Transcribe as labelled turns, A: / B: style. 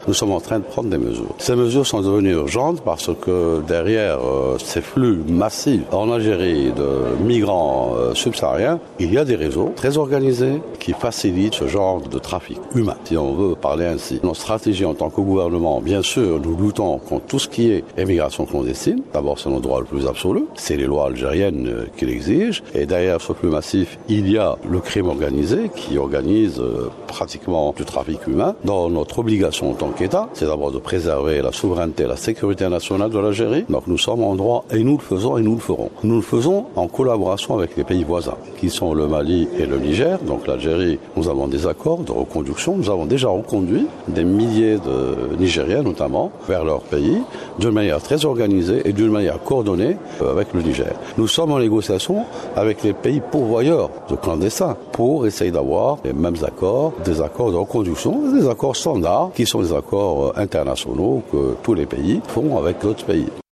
A: nous sommes en train de prendre des mesures. Ces mesures sont devenues urgentes parce que derrière ces flux massifs en Algérie de migrants subsahariens, il y a des réseaux très organisés qui facilitent ce genre de trafic humain, si on veut parler ainsi. Notre stratégie en tant que gouvernement, bien sûr, nous luttons contre tout ce qui est émigration clandestine. D'abord, c'est notre droit le plus absolu. C'est les lois algériennes qui l'exigent. Et derrière ce flux massif, il y a le crime organisé qui organise pratiquement du trafic humain. Dans notre obligation en tant qu'État, c'est d'abord de préserver la souveraineté et la sécurité nationale de l'Algérie. Donc nous sommes en droit et nous le faisons et nous le ferons. Nous le faisons en collaboration avec les pays voisins, qui sont le Mali et le Niger. Donc l'Algérie, nous avons des accords de reconduction. Nous avons déjà reconduit des milliers de Nigériens notamment vers leur pays d'une manière très organisée et d'une manière coordonnée avec le Niger. Nous sommes en négociation avec les pays pourvoyeurs de clandestins pour essayer d'avoir les mêmes accords, des accords de reconduction, des accords standards qui sont des accords internationaux que tous les pays font avec d'autres pays.